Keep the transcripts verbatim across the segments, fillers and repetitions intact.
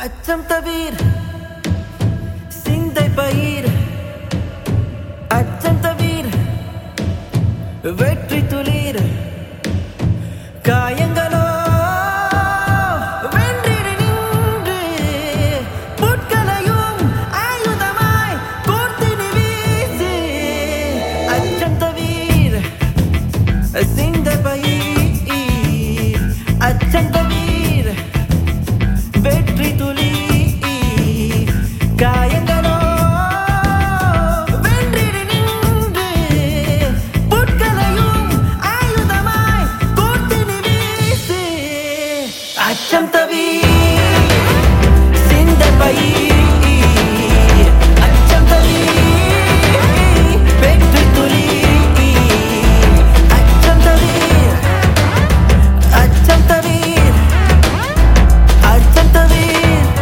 அச்சம் தவிர் சிந்தை பயிர் அச்சம் தவிர் வெற்றி துளிர் காயங்களோ வென்றிடு நின்று புட்களையும் ஆயுதமாய் கோர்த்திடு வீசு அச்சம் தவிர் சிந்தை பயிர் அச்சம் தவிர் வெற்றி துளி காயங்களோ வென்றிடு நின்று புட்களையும் ஆயுதமாய் கோர்த்திடு வீசு அச்சம் தவிர் சிந்தை பயிர் அச்சம் தவிர் வெற்றி துளி அச்சம் தவிர் அச்சம் தவிர் அச்சம் தவிர்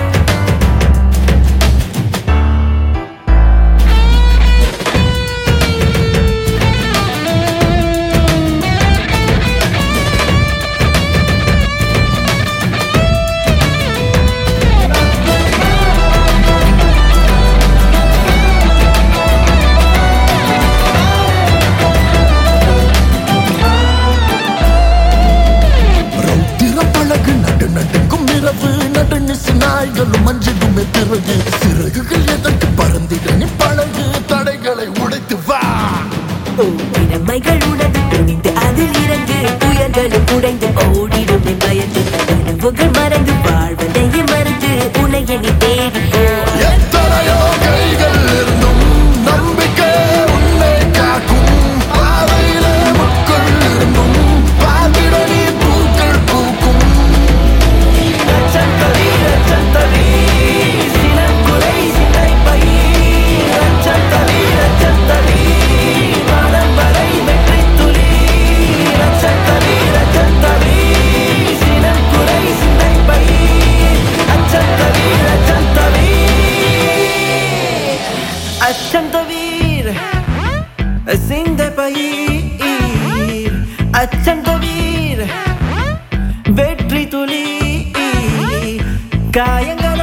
நாய்களும் மஞ்சிடுமே பிறகு சிறகுகள் எதற்கு பறந்திட நீ பழகு தடைகளை உடைத்து வா திறமைகள் உணர்ந்து துணிந்து அதில் இறங்கு புயல்களும் உடைந்து ஓடிடுமே பயந்து கனவுகள் மறந்து வாழ்வதையே மறந்து உலகை நீ தேடி போ எத்தனையோ கைகள் இருந்தும் நம்பிக்கை உன்னை காக்கும் பாதையிலே முட்கள் இருந்தும் பார்த்திட நீ பூக்கள் பூக்கும் அச்சம் தவிர் அச்சம் தவிர் சினம் குறை சிந்தை பயிர் அச்சம் தவிர் அச்சம் தவிர் வானம் வரை வெற்றி துளி அச்சம் தவிர் அச்சம் தவிர் சினம் குறை சிந்தை பயிர் அச்சம் தவிர் அச்சம் தவிர் அச்சம் தவிர் சிந்தை பயிர் அச்சம் தவிர் வெற்றி துளி காயங்கள்